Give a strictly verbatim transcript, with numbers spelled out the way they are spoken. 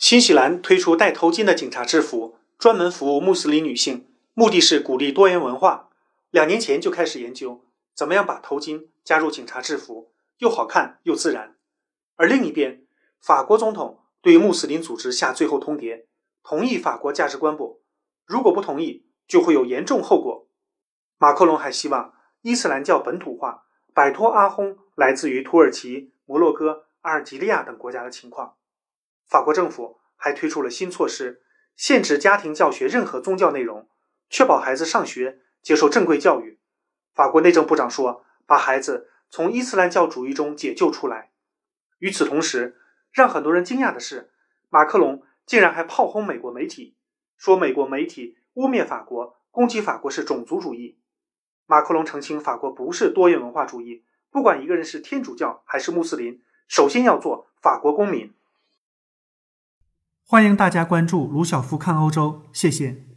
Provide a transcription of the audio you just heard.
新西兰推出戴头巾的警察制服，专门服务穆斯林女性，目的是鼓励多元文化。两年前就开始研究怎么样把头巾加入警察制服，又好看又自然。而另一边，法国总统对穆斯林组织下最后通牒，同意法国价值观不？如果不同意，就会有严重后果。马克龙还希望伊斯兰教本土化，摆脱阿訇来自于土耳其、摩洛哥、阿尔及利亚等国家的情况。法国政府还推出了新措施，限制家庭教学任何宗教内容，确保孩子上学接受正规教育。法国内政部长说，把孩子从伊斯兰教主义中解救出来。与此同时，让很多人惊讶的是，马克龙竟然还炮轰美国媒体，说美国媒体污蔑法国，攻击法国是种族主义。马克龙澄清，法国不是多元文化主义，不管一个人是天主教还是穆斯林，首先要做法国公民。欢迎大家关注卢晓夫看欧洲，谢谢。